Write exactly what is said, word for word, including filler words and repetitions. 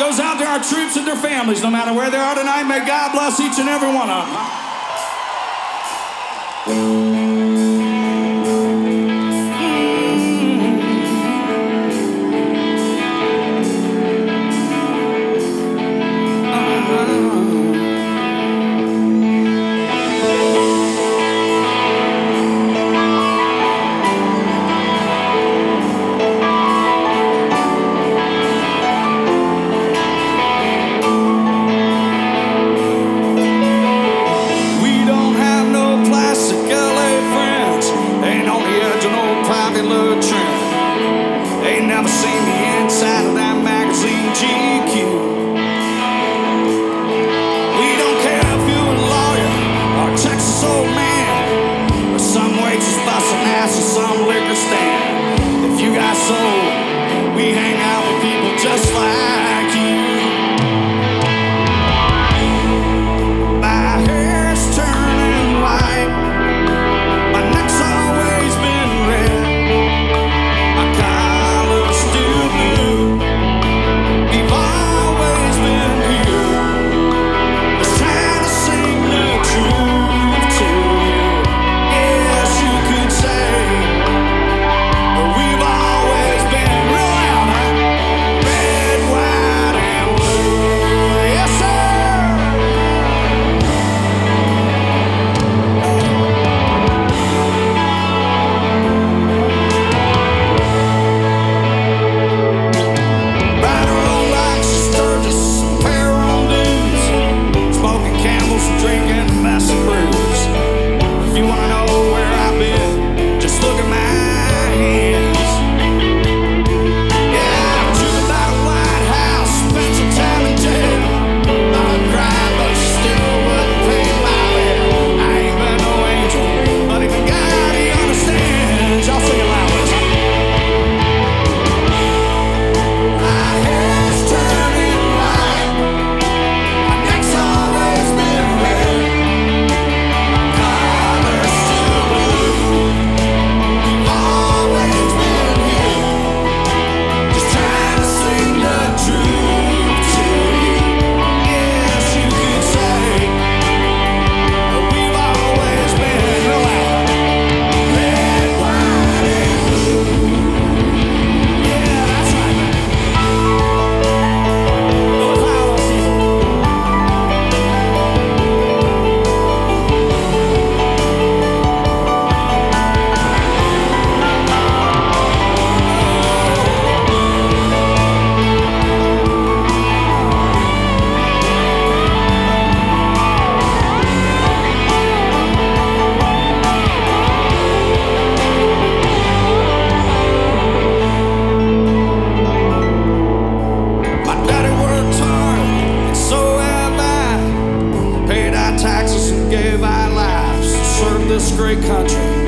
Goes out to our troops and their families, no matter where they are tonight. May God bless each and every one of them. Never seen the inside of that magazine G Q. We don't care if you're a lawyer or a Texas old man, or some waitress busting ass at some liquor stand. If you got soul, we hang out with people just like you. My hair's turning white, my neck's always been red. Taxes and gave our lives to serve this great country.